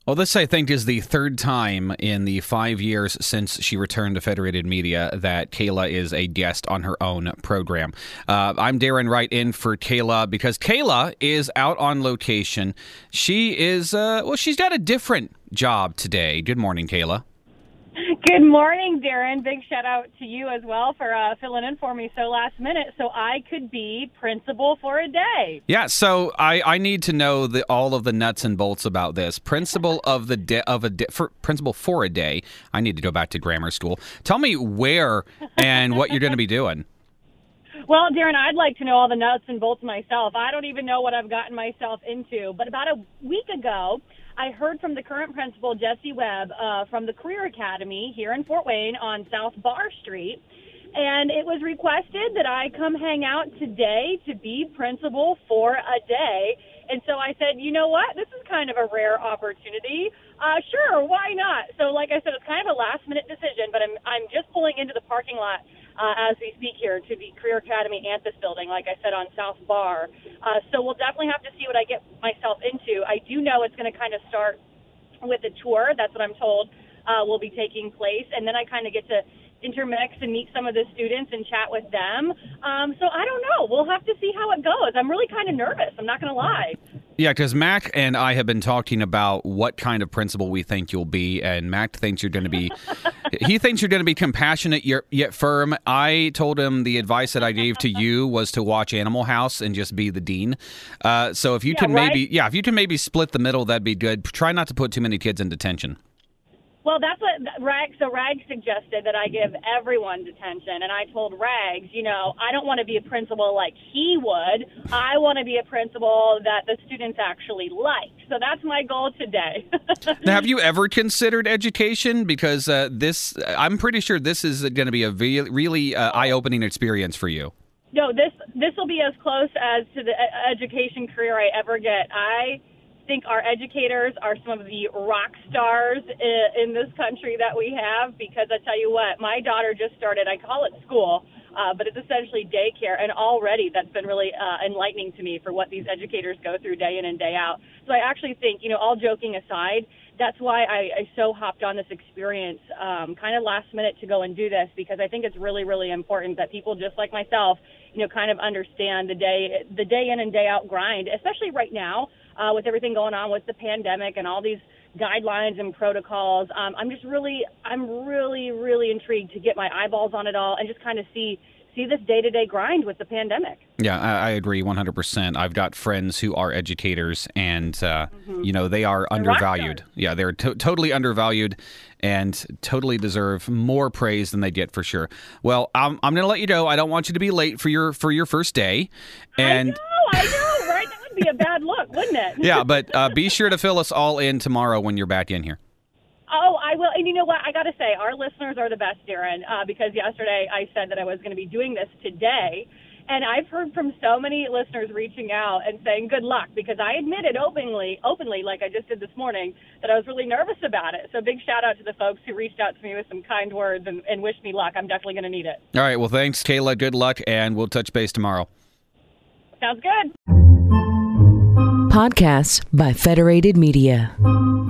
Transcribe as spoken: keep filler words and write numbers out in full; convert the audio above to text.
Well, this, I think, is the third time in the five years since she returned to Federated Media that Kayla is a guest on her own program. Uh, I'm Darren Wright in for Kayla because Kayla is out on location. She is, uh, well, she's got a different job today. Good morning, Kayla. Good morning, Darren. Big shout out to you as well for uh, filling in for me so last minute so I could be principal for a day. Yeah, so I, I need to know the, all of the nuts and bolts about this. Principal of the de- of a de- for, principal for a day. I need to go back to grammar school. Tell me where and what you're going to be doing. Well, Darren, I'd like to know all the nuts and bolts myself. I don't even know what I've gotten myself into. But about a week ago, I heard from the current principal, Jesse Webb, uh, from the Career Academy here in Fort Wayne on South Bar Street. And it was requested that I come hang out today to be principal for a day. And so I said, you know what? This is kind of a rare opportunity. Uh, sure, why not? So like I said, it's kind of a last-minute decision, but I'm I'm just pulling into the parking lot uh, as we speak here to the Career Academy Anthus building, like I said, on South Bar. Uh, so we'll definitely have to see what I get myself into. I do know it's going to kind of start with a tour. That's what I'm told uh, will be taking place. And then I kind of get to intermix and meet some of the students and chat with them. Um, so I don't know. We'll have to see how it goes. I'm really kind of nervous. I'm not going to lie. Yeah, because Mac and I have been talking about what kind of principal we think you'll be, and Mac thinks you're going to be, he thinks you're going to be compassionate yet, yet firm. I told him the advice that I gave to you was to watch Animal House and just be the dean. Uh, so if you Yeah, can right? maybe, yeah, if you can maybe split the middle, that'd be good. Try not to put too many kids in detention. Well, that's what Rags, so Rags suggested that I give everyone detention. And I told Rags, you know, I don't want to be a principal like he would. I want to be a principal that the students actually like. So that's my goal today. Now, have you ever considered education? Because uh, this, I'm pretty sure this is going to be a ve- really uh, eye-opening experience for you. No, this this will be as close as to the e- education career I ever get. I think our educators are some of the rock stars in, in this country that we have, because I tell you what, my daughter just started, I call it school, uh, but it's essentially daycare, and already that's been really uh, enlightening to me for what these educators go through day in and day out. So I actually think, you know, all joking aside, that's why I, I so hopped on this experience um, kind of last minute to go and do this, because I think it's really, really important that people just like myself, you know, kind of understand the day, the day in and day out grind, especially right now. Uh, with everything going on with the pandemic and all these guidelines and protocols, um, I'm just really, I'm really, really intrigued to get my eyeballs on it all and just kind of see see this day-to-day grind with the pandemic. Yeah, I, I agree one hundred percent. I've got friends who are educators, and, uh, mm-hmm. you know, they are they're undervalued. Yeah, they're to- totally undervalued and totally deserve more praise than they get for sure. Well, I'm, I'm going to let you go. I don't want you to be late for your for your first day. And I know, I know, right? That would be a bad look, wouldn't it? Yeah, but uh, be sure to fill us all in tomorrow when you're back in here. Oh, I will. And you know what? I got to say, our listeners are the best, Darren, uh, because yesterday I said that I was going to be doing this today. And I've heard from so many listeners reaching out and saying good luck, because I admitted openly, openly, like I just did this morning, that I was really nervous about it. So big shout out to the folks who reached out to me with some kind words and, and wished me luck. I'm definitely going to need it. All right. Well, thanks, Kayla. Good luck, and we'll touch base tomorrow. Sounds good. Podcasts by Federated Media.